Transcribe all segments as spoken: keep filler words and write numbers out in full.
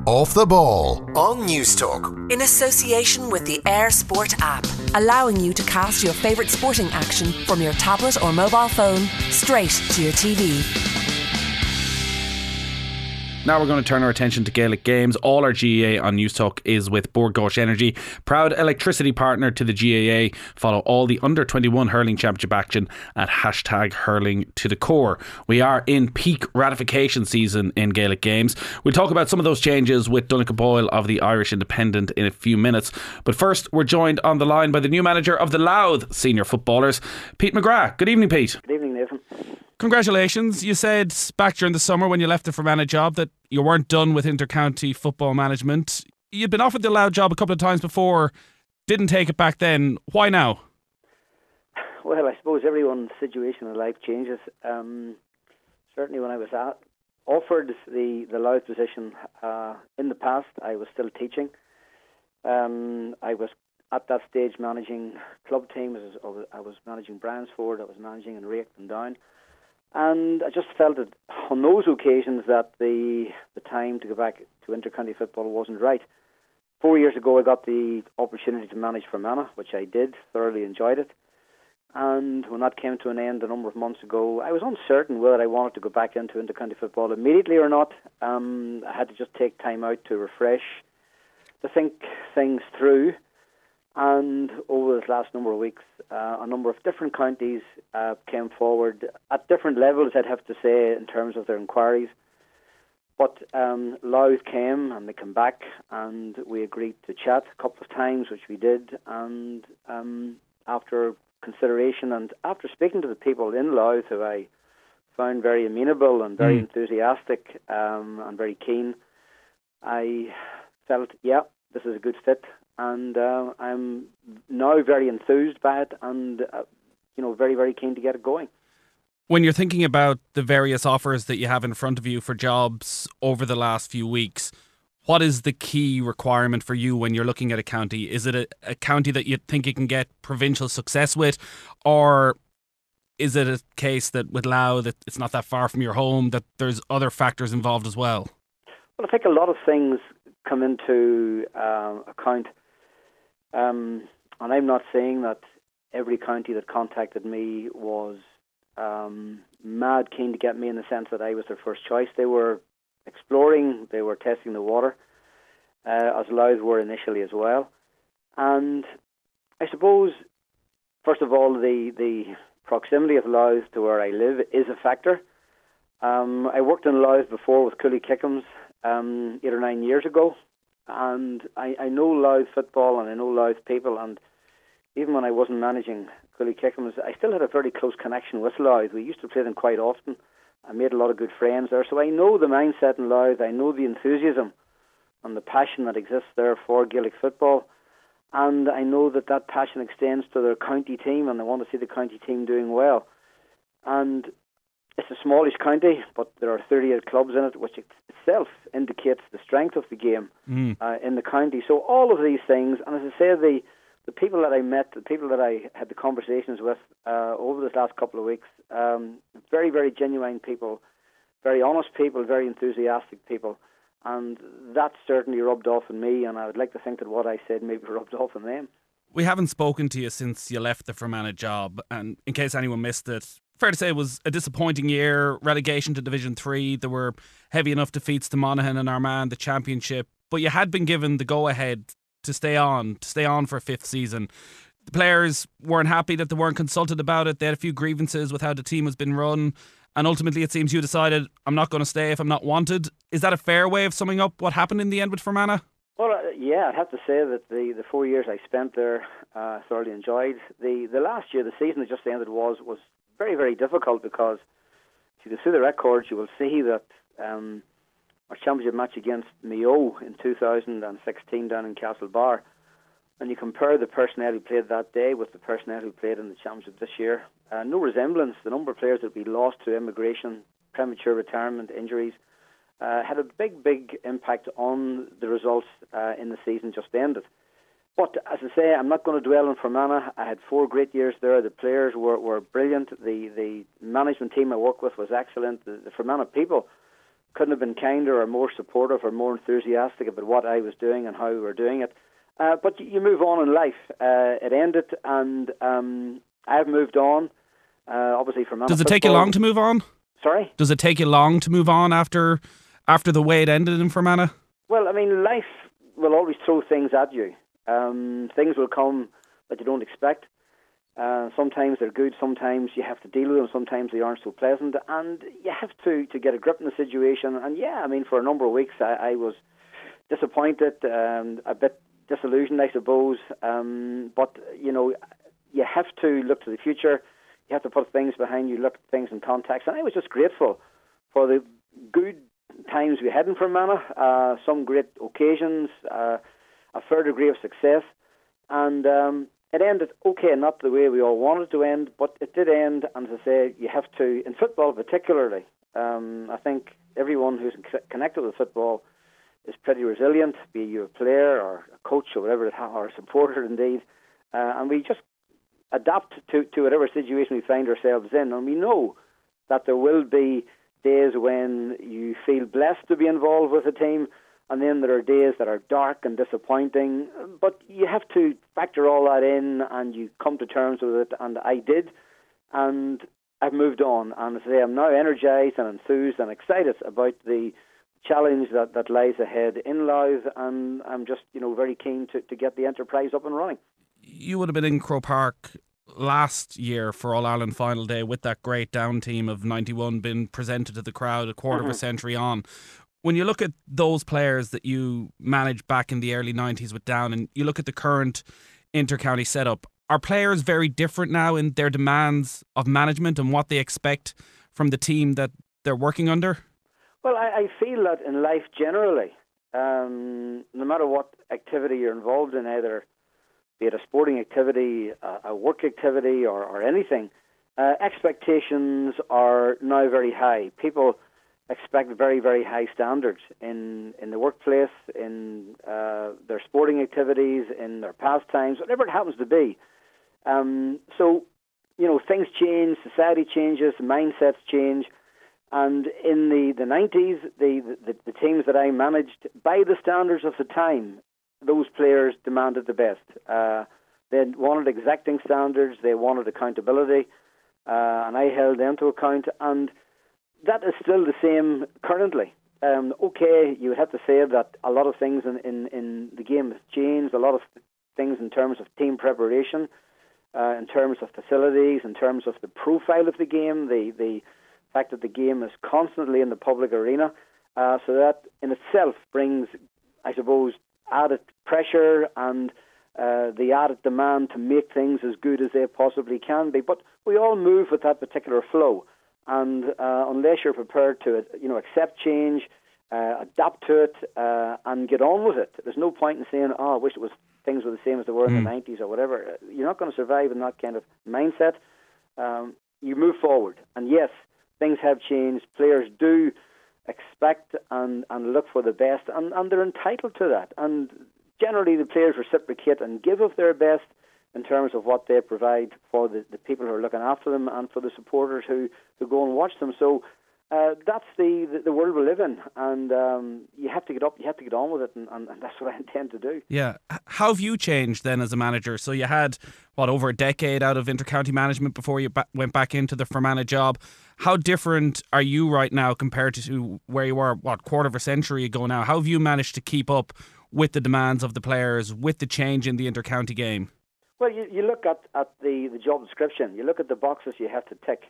Off the Ball on Newstalk. In association with the Air Sport app, allowing you to cast your favourite sporting action from your tablet or mobile phone straight to your T V. Now we're going to turn our attention to Gaelic Games. All our G A A on Newstalk is with Bord Gáis Energy, proud electricity partner to the G A A. Follow all the under twenty-one hurling championship action at hashtag hurling to the core. We are in peak ratification season in Gaelic Games. We'll talk about some of those changes with Donncha Boyle of the Irish Independent in a few minutes. But first, we're joined on the line by the new manager of the Louth senior footballers, Pete McGrath. Good evening, Pete. Good evening, Nathan. Congratulations. You said back during the summer when you left the Fermanagh job that you weren't done with inter-county football management. You'd been offered the Louth job a couple of times before, didn't take it back then. Why now? Well, I suppose everyone's situation in life changes. Um, certainly when I was at, offered the, the Louth position uh, in the past, I was still teaching. Um, I was at that stage managing club teams. I was managing Bransford, I was managing in Rake and Down. And I just felt that on those occasions that the the time to go back to inter-county football wasn't right. Four years ago I got the opportunity to manage Fermanagh, which I did, thoroughly enjoyed it. And when that came to an end a number of months ago, I was uncertain whether I wanted to go back into inter-county football immediately or not. Um, I had to just take time out to refresh, to think things through. And over this last number of weeks, uh, a number of different counties uh, came forward at different levels, I'd have to say, in terms of their inquiries. But um, Louth came and they came back and we agreed to chat a couple of times, which we did. And um, after consideration and after speaking to the people in Louth, who I found very amenable and very mm. enthusiastic um, and very keen, I felt, yeah, this is a good fit. And uh, I'm now very enthused by it and, uh, you know, very, very keen to get it going. When you're thinking about the various offers that you have in front of you for jobs over the last few weeks, what is the key requirement for you when you're looking at a county? Is it a, a county that you think you can get provincial success with? Or is it a case that with Louth, that it's not that far from your home, that there's other factors involved as well? Well, I think a lot of things come into uh, account. Um, and I'm not saying that every county that contacted me was um, mad keen to get me in the sense that I was their first choice. They were exploring, they were testing the water, uh, as Louth were initially as well. And I suppose, first of all, the, the proximity of Louth to where I live is a factor. Um, I worked in Louth before with Cooley Kickham's um, eight or nine years ago. And I, I know Louth football and I know Louth people, and even when I wasn't managing Cooley Kickham's, I still had a very close connection with Louth. We used to play them quite often. I made a lot of good friends there, so I know the mindset in Louth. I know the enthusiasm and the passion that exists there for Gaelic football, and I know that that passion extends to their county team, and they want to see the county team doing well. And it's a smallish county, but there are thirty-eight clubs in it, which itself indicates the strength of the game mm. uh, in the county. So all of these things, and as I say, the the people that I met, the people that I had the conversations with uh, over this last couple of weeks, um, very, very genuine people, very honest people, very enthusiastic people, and that certainly rubbed off on me, and I would like to think that what I said maybe rubbed off on them. We haven't spoken to you since you left the Fermanagh job, and in case anyone missed it, fair to say it was a disappointing year, relegation to Division three. There were heavy enough defeats to Monaghan and Armagh, the championship, but you had been given the go-ahead to stay on, to stay on for a fifth season. The players weren't happy that they weren't consulted about it. They had a few grievances with how the team has been run, and ultimately it seems you decided, I'm not going to stay if I'm not wanted. Is that a fair way of summing up what happened in the end with Fermanagh? Well, uh, yeah, I'd have to say that the, the four years I spent there, uh, thoroughly enjoyed. The the last year, the season that just ended, was was very, very difficult, because if you go through the records, you will see that um, our championship match against Mayo in two thousand sixteen down in Castlebar, and you compare the personnel who played that day with the personnel who played in the championship this year, uh, no resemblance. The number of players that we lost to immigration, premature retirement, injuries, uh, had a big, big impact on the results uh, in the season just ended. But as I say, I'm not going to dwell on Fermanagh. I had four great years there. The players were, were brilliant. The the management team I worked with was excellent. The, the Fermanagh people couldn't have been kinder or more supportive or more enthusiastic about what I was doing and how we were doing it. Uh, but you move on in life. Uh, it ended, and um, I've moved on. Uh, obviously, from Does it take you long to move on? Sorry? Does it take you long to move on after after the way it ended in Fermanagh? Well, I mean, life will always throw things at you. Um, things will come that you don't expect. Uh, sometimes they're good, sometimes you have to deal with them, sometimes they aren't so pleasant, and you have to, to get a grip in the situation. And yeah, I mean, for a number of weeks I, I was disappointed, um, a bit disillusioned, I suppose. Um, but, you know, you have to look to the future. You have to put things behind you, look at things in context. And I was just grateful for the good times we had in Fermanagh, uh, some great occasions, uh, a fair degree of success. And um, it ended okay, not the way we all wanted it to end, but it did end. And as I say, you have to, in football particularly, um, I think everyone who's connected with football is pretty resilient, be you a player or a coach or whatever, or a supporter indeed. Uh, and we just adapt to, to whatever situation we find ourselves in. And we know that there will be days when you feel blessed to be involved with a team, and then there are days that are dark and disappointing. But you have to factor all that in, and you come to terms with it, and I did. And I've moved on. And as I say, I'm now energised and enthused and excited about the challenge that, that lies ahead in Louth, and I'm just, you know, very keen to, to get the enterprise up and running. You would have been in Croke Park last year for All Ireland final day with that great Down team of ninety-one being presented to the crowd a quarter mm-hmm. of a century on. When you look at those players that you managed back in the early nineties with Down, and you look at the current inter-county setup, are players very different now in their demands of management and what they expect from the team that they're working under? Well, I, I feel that in life generally, um, no matter what activity you're involved in, either be it a sporting activity, a, a work activity, or, or anything, uh, expectations are now very high. People expect very, very high standards in, in the workplace, in uh, their sporting activities, in their pastimes, whatever it happens to be. Um, so, you know, things change, society changes, mindsets change. And in the, the nineties, the, the, the teams that I managed, by the standards of the time, those players demanded the best. Uh, they wanted exacting standards, they wanted accountability, uh, and I held them to account. And that is still the same currently. Um, okay, you would have to say that a lot of things in, in, in the game have changed, a lot of things in terms of team preparation, uh, in terms of facilities, in terms of the profile of the game, the, the fact that the game is constantly in the public arena. Uh, so that in itself brings, I suppose, added pressure and uh, the added demand to make things as good as they possibly can be. But we all move with that particular flow. And uh, unless you're prepared to, you know, accept change, uh, adapt to it, uh, and get on with it, there's no point in saying, "Oh, I wish it was things were the same as they were in mm. the nineties" or whatever. You're not going to survive in that kind of mindset. Um, you move forward, and yes, things have changed. Players do expect and, and look for the best, and, and they're entitled to that. And generally, the players reciprocate and give of their best in terms of what they provide for the, the people who are looking after them and for the supporters who, who go and watch them. So uh, that's the, the, the world we live in, and um, you have to get up, you have to get on with it, and, and, and that's what I intend to do. Yeah. How have you changed then as a manager? So you had, what, over a decade out of inter-county management before you ba- went back into the Fermanagh job. How different are you right now compared to where you were, what, quarter of a century ago now? How have you managed to keep up with the demands of the players, with the change in the inter-county game? Well, you, you look at, at the, the job description, you look at the boxes you have to tick.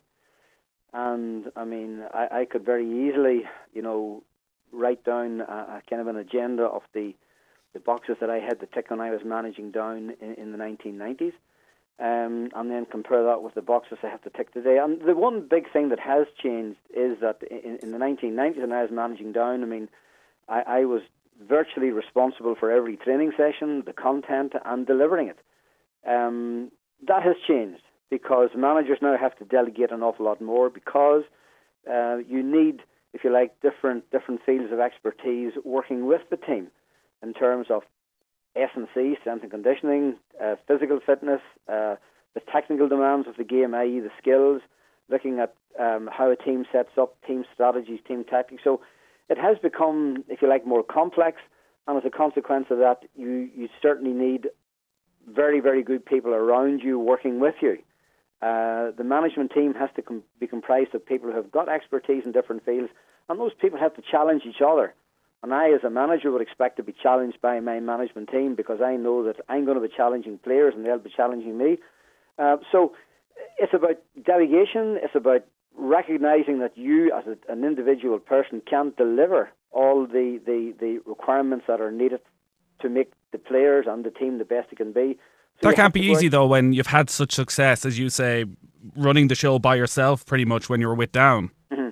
And, I mean, I, I could very easily, you know, write down a, a kind of an agenda of the, the boxes that I had to tick when I was managing Down in, in the nineteen nineties. Um, and then compare that with the boxes I have to tick today. And the one big thing that has changed is that in, in the nineteen nineties, when I was managing Down, I mean, I, I was virtually responsible for every training session, the content, and delivering it. Um, that has changed because managers now have to delegate an awful lot more, because uh, you need, if you like, different different fields of expertise working with the team in terms of S and C, strength and conditioning, uh, physical fitness, uh, the technical demands of the game, that is the skills, looking at um, how a team sets up, team strategies, team tactics. So it has become, if you like, more complex, and as a consequence of that, you, you certainly need very, very good people around you working with you. Uh, the management team has to com- be comprised of people who have got expertise in different fields, and those people have to challenge each other. And I, as a manager, would expect to be challenged by my management team, because I know that I'm going to be challenging players and they'll be challenging me. Uh, so it's about delegation. It's about recognising that you, as a, an individual person, can't deliver all the, the, the requirements that are needed to make the players and the team the best it can be. So that can't be easy, though, when you've had such success, as you say, running the show by yourself pretty much when you were with Down. Mm-hmm.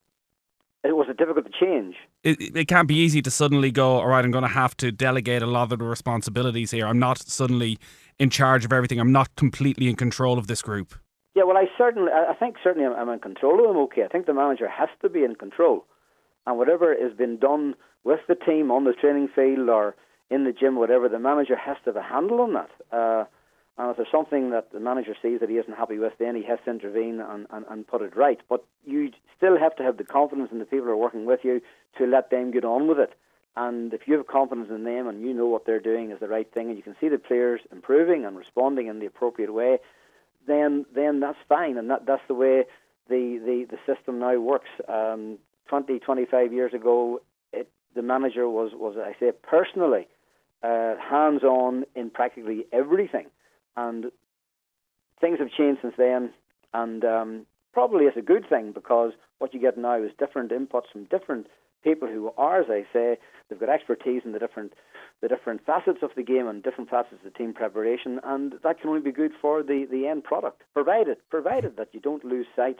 It was difficult to change. It, it can't be easy to suddenly go, all right, I'm going to have to delegate a lot of the responsibilities here. I'm not suddenly in charge of everything. I'm not completely in control of this group. Yeah, well, I certainly, I think certainly I'm, I'm in control of them, okay. I think the manager has to be in control. And whatever is being done with the team on the training field or in the gym, whatever, the manager has to have a handle on that. Uh, and if there's something that the manager sees that he isn't happy with, then he has to intervene and, and, and put it right. But you still have to have the confidence in the people who are working with you to let them get on with it. And if you have confidence in them and you know what they're doing is the right thing, and you can see the players improving and responding in the appropriate way, then then that's fine. And that, that's the way the, the, the system now works. Um, twenty, twenty-five years ago, it, the manager was, was, I say, personally uh, hands-on in practically everything. And things have changed since then, and um, probably it's a good thing, because what you get now is different inputs from different people who are, as I say, they've got expertise in the different the different facets of the game and different facets of team preparation, and that can only be good for the, the end product, provided provided that you don't lose sight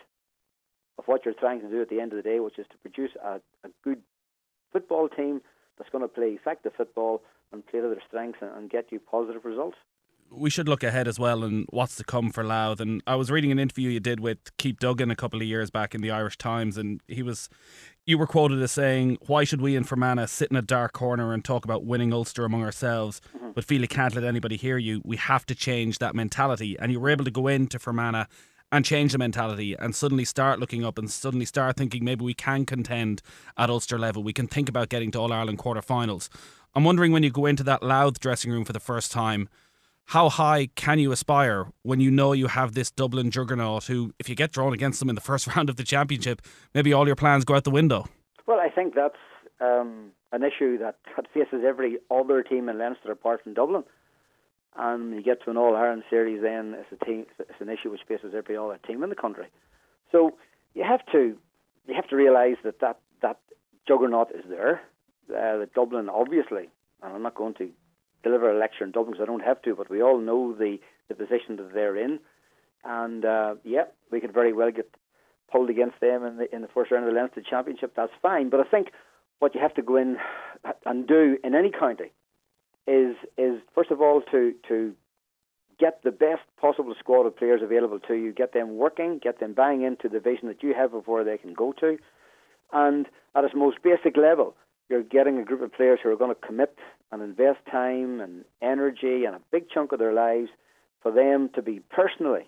of what you're trying to do at the end of the day, which is to produce a, a good football team that's going to play effective football and play to their strengths and, and get you positive results. We should look ahead as well and what's to come for Louth. And I was reading an interview you did with Keith Duggan a couple of years back in the Irish Times, and he was, you were quoted as saying, "Why should we in Fermanagh sit in a dark corner and talk about winning Ulster among ourselves, mm-hmm. but feel you can't let anybody hear you? We have to change that mentality." And you were able to go into Fermanagh and change the mentality and suddenly start looking up and suddenly start thinking maybe we can contend at Ulster level. We can think about getting to All-Ireland quarter-finals. I'm wondering, when you go into that Louth dressing room for the first time, how high can you aspire when you know you have this Dublin juggernaut who, if you get drawn against them in the first round of the championship, maybe all your plans go out the window? Well, I think that's um, an issue that, that faces every other team in Leinster apart from Dublin. And when you get to an All-Ireland series, then it's a team, it's an issue which faces every other team in the country. So you have to you have to realise that, that that juggernaut is there. Uh, that Dublin, obviously, and I'm not going to deliver a lecture in Dublin because I don't have to, but we all know the, the position that they're in. And, uh, yeah, we could very well get pulled against them in the in the first round of the Leinster Championship. That's fine. But I think what you have to go in and do in any county is, is first of all, to, to get the best possible squad of players available to you, get them working, get them buying into the vision that you have of where they can go to. And at its most basic level, you're getting a group of players who are going to commit and invest time and energy and a big chunk of their lives for them to be personally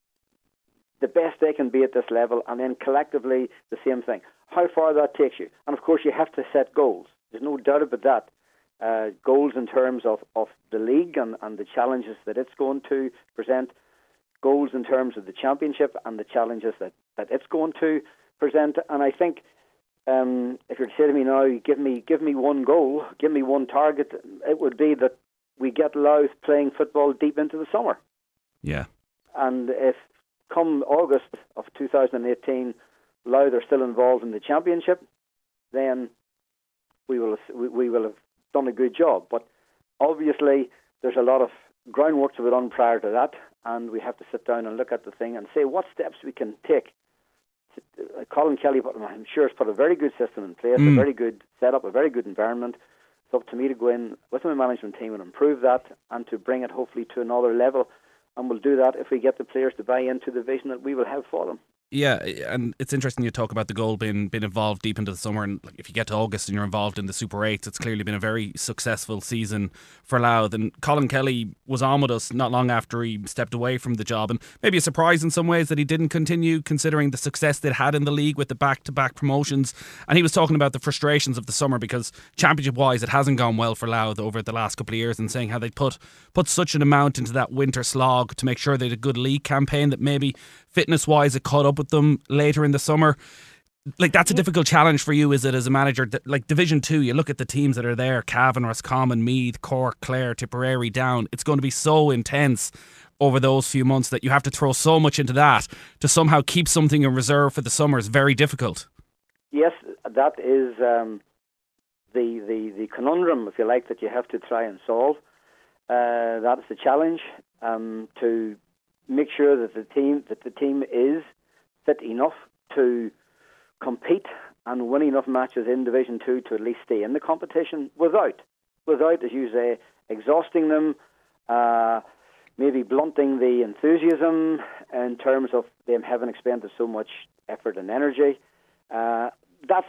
the best they can be at this level, and then collectively the same thing. How far that takes you. And of course you have to set goals. There's no doubt about that. Uh, goals in terms of, of the league and, and the challenges that it's going to present. Goals in terms of the championship and the challenges that, that it's going to present. And I think Um, if you're to say to me now, give me give me one goal, give me one target, it would be that we get Louth playing football deep into the summer. Yeah. And if come August of two thousand eighteen, Louth are still involved in the championship, then we will we, we will have done a good job. But obviously, there's a lot of groundwork to be done prior to that, and we have to sit down and look at the thing and say what steps we can take. Colin Kelly, I'm sure, has put a very good system in place, mm. a very good setup, a very good environment. It's up to me to go in with my management team and improve that and to bring it hopefully to another level. And we'll do that if we get the players to buy into the vision that we will have for them. Yeah, and it's interesting you talk about the goal being being involved deep into the summer, and like, if you get to August and you're involved in the Super eights, it's clearly been a very successful season for Louth. And Colin Kelly was on with us not long after he stepped away from the job, and maybe a surprise in some ways that he didn't continue, considering the success they'd had in the league with the back-to-back promotions. And he was talking about the frustrations of the summer because championship-wise it hasn't gone well for Louth over the last couple of years, and saying how they put put such an amount into that winter slog to make sure they had a good league campaign that maybe fitness-wise it caught up with them later in the summer. Like, that's a difficult challenge for you, is it, as a manager? Like Division two, you look at the teams that are there: Cavan, Roscommon, Meath, Cork, Clare, Tipperary, Down. It's going to be so intense over those few months that you have to throw so much into that to somehow keep something in reserve for the summer is very difficult. Yes, that is um, the, the, the conundrum, if you like, that you have to try and solve. Uh, that is the challenge, um, to make sure that the team that the team is fit enough to compete and win enough matches in Division two to at least stay in the competition without, without, as you say, exhausting them, uh, maybe blunting the enthusiasm in terms of them having expended so much effort and energy. Uh, that's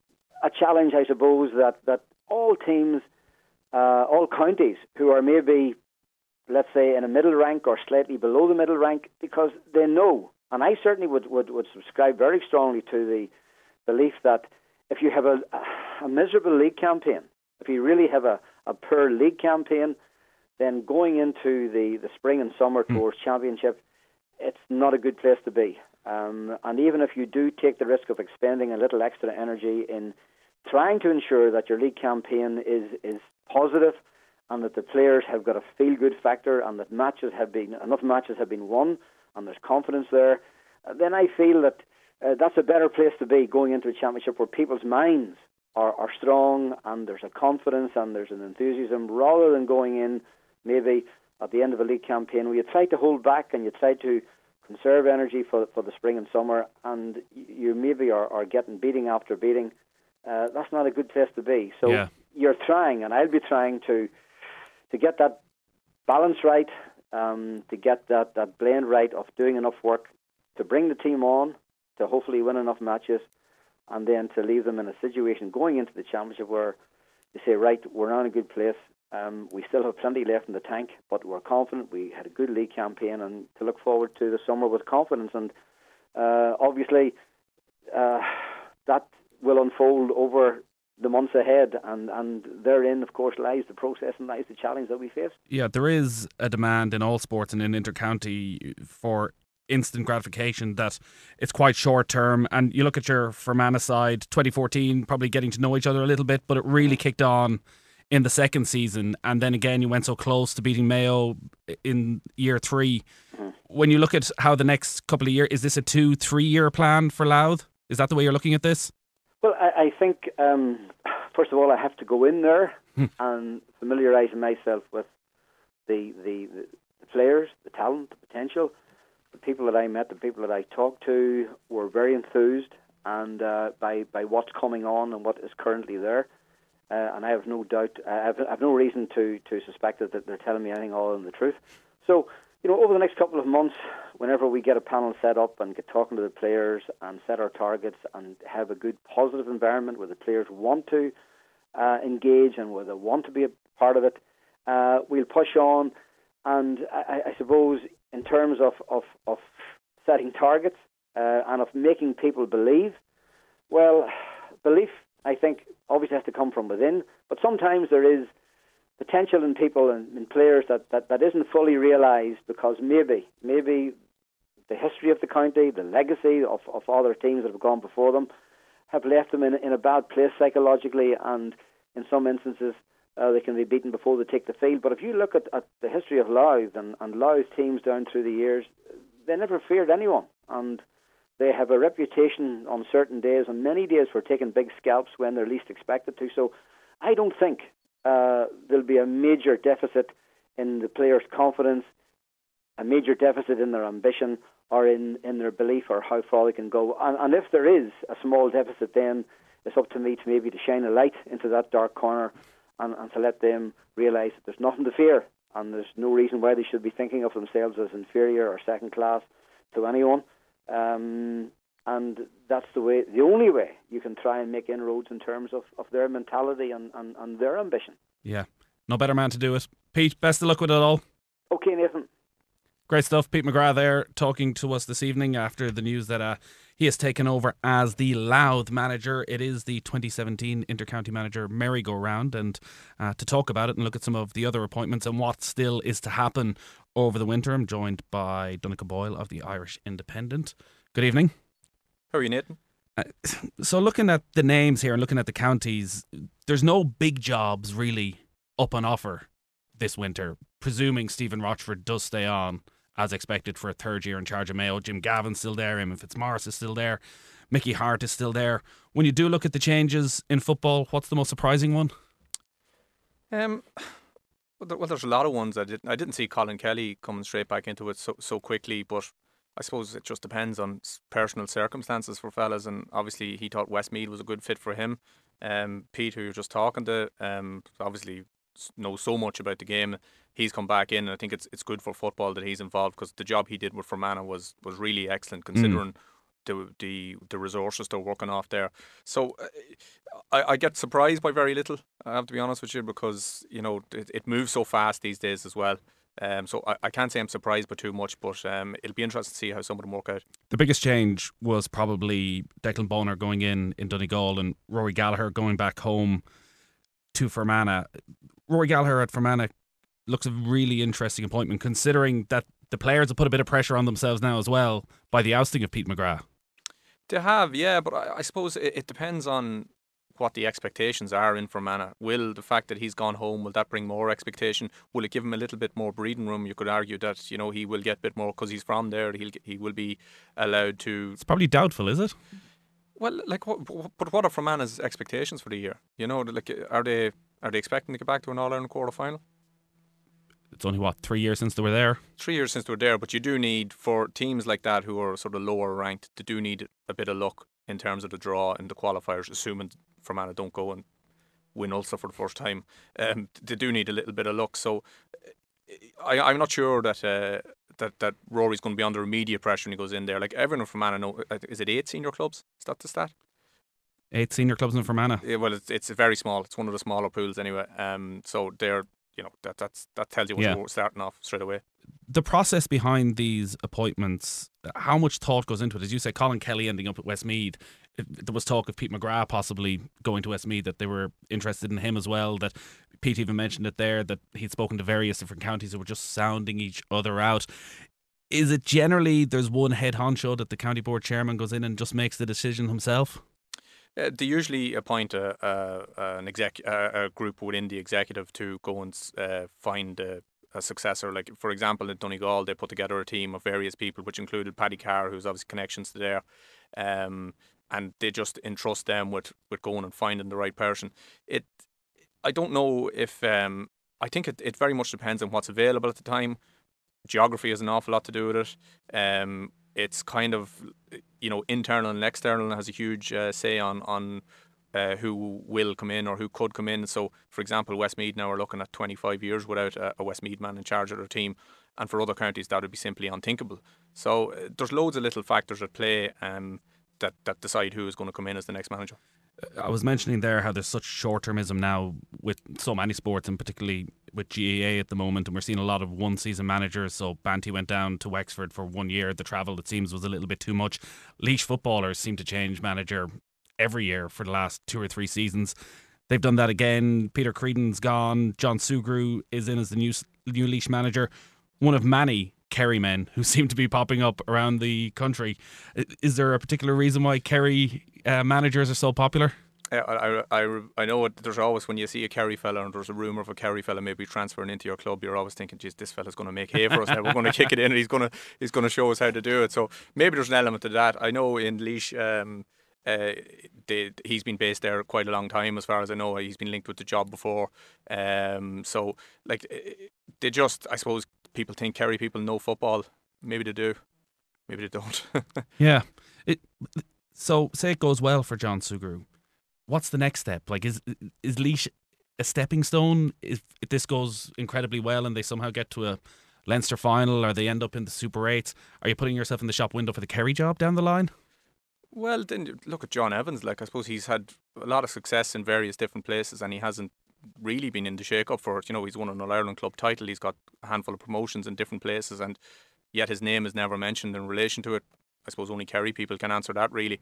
a challenge, I suppose, that, that all teams, uh, all counties who are maybe, let's say, in a middle rank or slightly below the middle rank, because they know, and I certainly would, would, would subscribe very strongly to the belief that if you have a, a miserable league campaign, if you really have a, a poor league campaign, then going into the, the spring and summer mm. towards championship, it's not a good place to be. Um, and even if you do take the risk of expending a little extra energy in trying to ensure that your league campaign is, is positive, and that the players have got a feel-good factor, and that matches have been enough matches have been won, and there's confidence there, uh, then I feel that uh, that's a better place to be going into a championship where people's minds are, are strong, and there's a confidence and there's an enthusiasm, rather than going in maybe at the end of a league campaign where you try to hold back and you try to conserve energy for for the spring and summer, and you maybe are, are getting beating after beating. Uh, that's not a good place to be. So yeah. You're trying, and I'll be trying to to get that balance right, um, to get that, that blend right of doing enough work to bring the team on, to hopefully win enough matches, and then to leave them in a situation going into the championship where you say, right, we're not in a good place. Um, we still have plenty left in the tank, but we're confident. We had a good league campaign, and to look forward to the summer with confidence. And uh, obviously, uh, that will unfold over the months ahead, and, and therein, of course, lies the process and lies the challenge that we face. Yeah, there is a demand in all sports and in inter-county for instant gratification, that it's quite short term. And you look at your Fermanagh side, twenty fourteen, probably getting to know each other a little bit, but it really kicked on in the second season, and then again you went so close to beating Mayo in year three. Mm-hmm. When you look at how the next couple of years, is this a two, three year plan for Louth? Is that the way you're looking at this? Well, I, I think, um, first of all, I have to go in there and familiarise myself with the, the, the players, the talent, the potential. The people that I met, the people that I talked to were very enthused and uh, by, by what's coming on and what is currently there. Uh, and I have no doubt, I have, I have no reason to, to suspect that they're telling me anything other than the truth. So, you know, over the next couple of months, whenever we get a panel set up and get talking to the players and set our targets and have a good positive environment where the players want to uh, engage and where they want to be a part of it, uh, we'll push on. And I, I suppose in terms of, of, of setting targets uh, and of making people believe, well, belief, I think, obviously has to come from within, but sometimes there is potential in people and in players that, that, that isn't fully realised, because maybe maybe the history of the county, the legacy of, of other teams that have gone before them, have left them in, in a bad place psychologically, and in some instances uh, they can be beaten before they take the field. But if you look at, at the history of Louth and, and Louth teams down through the years, they never feared anyone, and they have a reputation on certain days, on many days, for taking big scalps when they're least expected to. So I don't think uh, there'll be a major deficit in the players' confidence, a major deficit in their ambition or in, in their belief or how far they can go. And, and if there is a small deficit, then it's up to me to maybe to shine a light into that dark corner and, and to let them realise that there's nothing to fear, and there's no reason why they should be thinking of themselves as inferior or second class to anyone. Um, and that's the way, the only way you can try and make inroads in terms of, of their mentality and, and, and their ambition. Yeah, no better man to do it. Pete, best of luck with it all. Okay, Nathan. Great stuff. Pete McGrath there talking to us this evening after the news that uh, he has taken over as the Louth manager. It is the twenty seventeen Intercounty Manager merry-go-round, and uh, to talk about it and look at some of the other appointments and what still is to happen over the winter, I'm joined by Donncha Boyle of the Irish Independent. Good evening. How are you, Nathan? Uh, so looking at the names here and looking at the counties, there's no big jobs really up on offer this winter, presuming Stephen Rochford does stay on as expected for a third year in charge of Mayo. Jim Gavin's still there, Eamon Fitzmaurice is still there, Mickey Hart is still there. When you do look at the changes in football, what's the most surprising one? Um, well, there, well there's a lot of ones. I didn't, I didn't see Colin Kelly coming straight back into it so, so quickly, but I suppose it just depends on personal circumstances for fellas, and obviously he thought Westmeath was a good fit for him. Um, Pete, who you're just talking to, um, obviously knows so much about the game. He's come back in, and I think it's it's good for football that he's involved, because the job he did with Fermanagh was was really excellent, considering mm. the the the resources they're working off there. So uh, I, I get surprised by very little, I have to be honest with you, because you know it, it moves so fast these days as well. Um, so I, I can't say I'm surprised by too much, but um, it'll be interesting to see how some of them work out. The biggest change was probably Declan Boner going in in Donegal and Rory Gallagher going back home to Fermanagh. Rory Gallagher at Fermanagh looks a really interesting appointment, considering that the players have put a bit of pressure on themselves now as well by the ousting of Pete McGrath. They have, yeah, but I, I suppose it, it depends on what the expectations are in Fermanagh. Will the fact that he's gone home, will that bring more expectation? Will it give him a little bit more breathing room? You could argue that, you know, he will get a bit more because he's from there. He'll he will be allowed to. It's probably doubtful, is it? Well, like, what, but what are Fermanagh's expectations for the year? You know, like, are they are they expecting to get back to an All Ireland quarter final? It's only, what, three years since they were there? Three years since they were there, but you do need, for teams like that who are sort of lower ranked, they do need a bit of luck in terms of the draw in the qualifiers, assuming Fermanagh don't go and win Ulster for the first time. Um, they do need a little bit of luck. So I, I'm not sure that uh, that that Rory's going to be under immediate pressure when he goes in there. Like, everyone from Fermanagh, know, is it eight senior clubs? Is that the stat? Eight senior clubs in Fermanagh? Yeah, well, it's it's very small. It's one of the smaller pools anyway. Um, so they're, you know, that that's that tells you what yeah. you're starting off straight away. The process behind these appointments, how much thought goes into it? As you say, Colin Kelly ending up at Westmeath. There was talk of Pete McGrath possibly going to Westmeath, that they were interested in him as well, that Pete even mentioned it there, that he'd spoken to various different counties who were just sounding each other out. Is it generally there's one head honcho that the county board chairman goes in and just makes the decision himself? Uh, they usually appoint a, a, an exec, a, a group within the executive to go and uh, find a, a successor. Like, for example, in Donegal, they put together a team of various people, which included Paddy Carr, who's obviously connections to there. Um, and they just entrust them with, with going and finding the right person. It, I don't know if, um, I think it, it very much depends on what's available at the time. Geography has an awful lot to do with it. Um, it's kind of, you know, internal and external has a huge uh, say on, on uh, who will come in or who could come in. So, for example, Westmeath now are looking at twenty-five years without a, a Westmeath man in charge of their team. And for other counties, that would be simply unthinkable. So uh, there's loads of little factors at play um, that, that decide who is going to come in as the next manager. I was mentioning there how there's such short-termism now with so many sports, and particularly with G A A at the moment, and we're seeing a lot of one-season managers. So Banty went down to Wexford for one year. The travel, it seems, was a little bit too much. Laois footballers seem to change manager every year for the last two or three seasons. They've done that again. Peter Creedon's gone. John Sugrue is in as the new, new Laois manager. One of many Kerry men who seem to be popping up around the country. Is there a particular reason why Kerry uh, managers are so popular? Yeah, I, I, I know it, there's always, when you see a Kerry fella and there's a rumour of a Kerry fella maybe transferring into your club, you're always thinking, geez, this fella's going to make hay for us now. We're going to kick it in and he's going to he's going to show us how to do it. So maybe there's an element to that. I know in Laois, um, uh, they, he's been based there quite a long time, as far as I know. He's been linked with the job before. Um, so, like, they just, I suppose, people think Kerry people know football. Maybe they do. Maybe they don't. Yeah. It, so, say it goes well for John Sugrue. What's the next step? Like, is is Laois a stepping stone? If, if this goes incredibly well and they somehow get to a Leinster final, or they end up in the Super eights, are you putting yourself in the shop window for the Kerry job down the line? Well, then you look at John Evans. Like, I suppose he's had a lot of success in various different places, and he hasn't really been in the shake-up for it. You know, he's won an All-Ireland club title. He's got a handful of promotions in different places, and yet his name is never mentioned in relation to it. I suppose only Kerry people can answer that, really.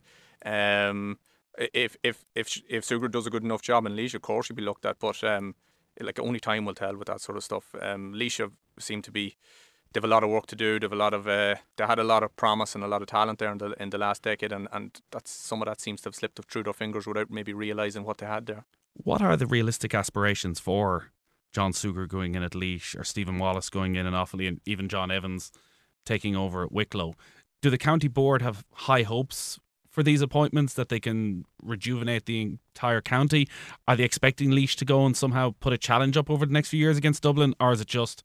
Um, if if if if Sugar does a good enough job in Laois, of course he'll be looked at. But um, like only time will tell with that sort of stuff. Um, Laois seem to be. They have a lot of work to do. They have a lot of. Uh, they had a lot of promise and a lot of talent there in the in the last decade, and, and that's some of that seems to have slipped through their fingers without maybe realising what they had there. What are the realistic aspirations for John Sugar going in at Laois, or Stephen Wallace going in in Offaly, and even John Evans taking over at Wicklow? Do the county board have high hopes for these appointments, that they can rejuvenate the entire county? Are they expecting Laois to go and somehow put a challenge up over the next few years against Dublin, or is it just,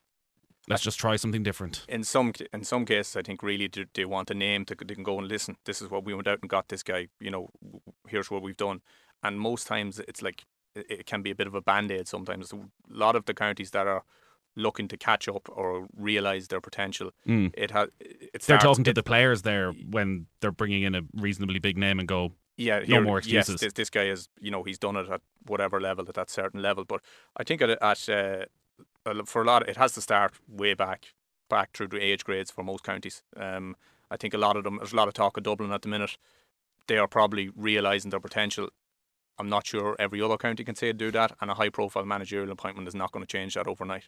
let's just try something different? In some in some cases, I think really they, they want a name to they can go and listen. This is what we went out and got this guy. You know, here's what we've done. And most times it's like it, it can be a bit of a band-aid. Sometimes a lot of the counties that are looking to catch up or realise their potential, mm. it has. It they're starts, talking to it, the players there when they're bringing in a reasonably big name and go, yeah, no here, more excuses. Yes, this, this guy is, you know, he's done it at whatever level, at that certain level. But I think at, at uh, for a lot, it has to start way back, back through the age grades for most counties. Um, I think a lot of them, there's a lot of talk of Dublin at the minute. They are probably realising their potential. I'm not sure every other county can say do that, and a high-profile managerial appointment is not going to change that overnight.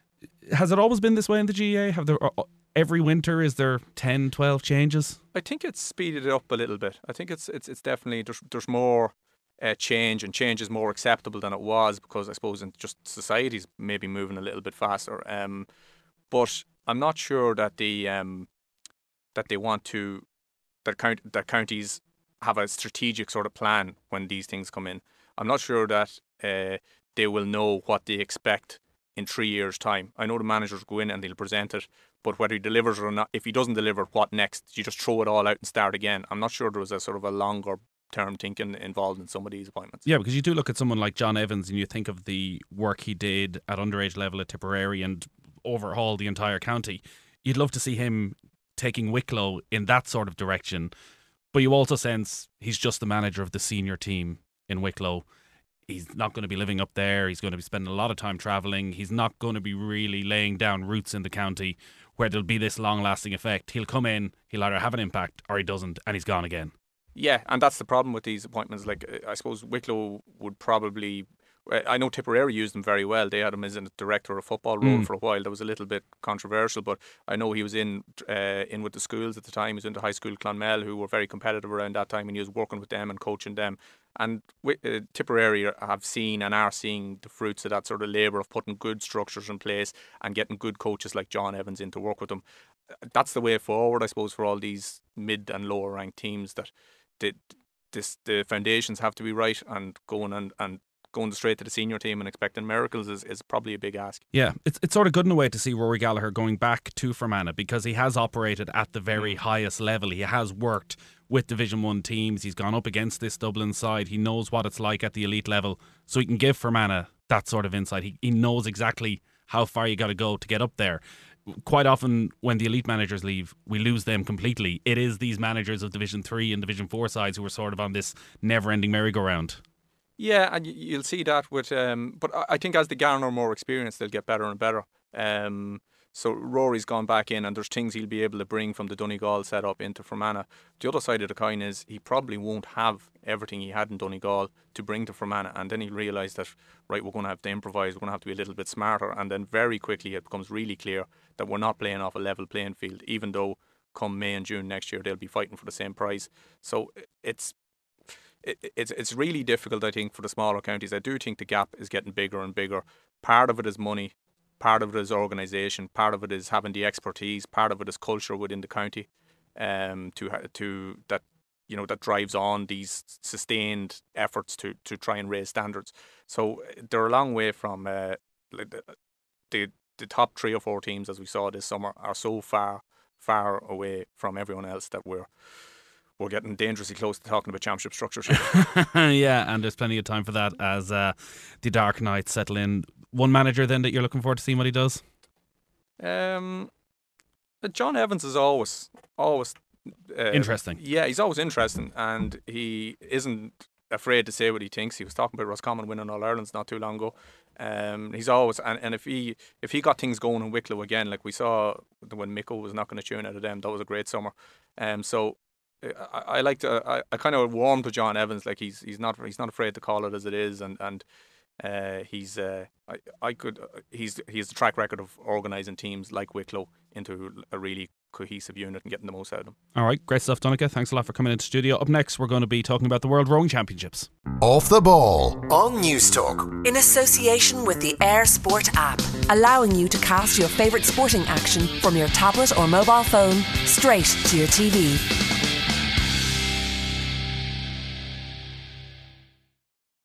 Has it always been this way in the G A A? Have there every winter is there ten, twelve changes? I think it's speeded it up a little bit. I think it's it's it's definitely there's there's more uh, change, and change is more acceptable than it was, because I suppose in just society's maybe moving a little bit faster. Um, but I'm not sure that the um that they want to that count that counties have a strategic sort of plan when these things come in. I'm not sure that uh, they will know what they expect in three years' time. I know the managers go in and they'll present it, but whether he delivers or not, if he doesn't deliver, what next? You just throw it all out and start again. I'm not sure there was a sort of a longer term thinking involved in some of these appointments. Yeah, because you do look at someone like John Evans and you think of the work he did at underage level at Tipperary and overhauled the entire county. You'd love to see him taking Wicklow in that sort of direction, but you also sense he's just the manager of the senior team in Wicklow. He's not going to be living up there. He's going to be spending a lot of time travelling. He's not going to be really laying down roots in the county where there'll be this long-lasting effect. He'll come in, he'll either have an impact or he doesn't, and he's gone again. Yeah, and that's the problem with these appointments. Like, I suppose Wicklow would probably... I know Tipperary used him very well. They had him as a director of football role mm. for a while. That was a little bit controversial, but I know he was in uh, in with the schools at the time. He was in the high school Clonmel, who were very competitive around that time, and he was working with them and coaching them. And uh, Tipperary have seen and are seeing the fruits of that sort of labour of putting good structures in place and getting good coaches like John Evans in to work with them. That's the way forward, I suppose, for all these mid and lower ranked teams, that the, this, the foundations have to be right, and going and, and going straight to the senior team and expecting miracles is, is probably a big ask. Yeah, it's it's sort of good in a way to see Rory Gallagher going back to Fermanagh, because he has operated at the very highest level. He has worked with Division one teams. He's gone up against this Dublin side. He knows what it's like at the elite level, so he can give Fermanagh that sort of insight. He, he knows exactly how far you got to go to get up there. Quite often when the elite managers leave, we lose them completely. It is these managers of Division three and Division four sides who are sort of on this never-ending merry-go-round. Yeah, and you'll see that with... Um, but I think as they garner more experience, they'll get better and better. Um, so Rory's gone back in, and there's things he'll be able to bring from the Donegal setup into Fermanagh. The other side of the coin is he probably won't have everything he had in Donegal to bring to Fermanagh, and then he'll realise that, right, we're going to have to improvise, we're going to have to be a little bit smarter, and then very quickly it becomes really clear that we're not playing off a level playing field, even though come May and June next year they'll be fighting for the same prize. So it's It, it's it's really difficult, I think, for the smaller counties. I do think the gap is getting bigger and bigger. Part of it is money, part of it is organisation, part of it is having the expertise, part of it is culture within the county, um, to to that you know that drives on these sustained efforts to to try and raise standards. So they're a long way from uh, the, the the top three or four teams, as we saw this summer, are so far far away from everyone else that we're. We're getting dangerously close to talking about championship structures here. Yeah, and there's plenty of time for that as uh, the dark nights settle in. One manager then that you're looking forward to seeing what he does? Um, John Evans is always always uh, interesting. Yeah, he's always interesting, and he isn't afraid to say what he thinks. He was talking about Roscommon winning All Ireland's not too long ago. Um, he's always and, and if he if he got things going in Wicklow again, like we saw when Mickle was knocking a tune out of them, that was a great summer. Um, so I, I like to I, I kind of warm to John Evans. Like he's he's not he's not afraid to call it as it is, and and. Uh, he's uh, I, I could uh, he's he has a track record of organising teams like Wicklow into a really cohesive unit and getting the most out of them. All right, great stuff, Donncha. Thanks a lot for coming into the studio. Up next, we're going to be talking about the World Rowing Championships. Off the Ball on News Talk. In association with the Air Sport app, allowing you to cast your favourite sporting action from your tablet or mobile phone straight to your T V.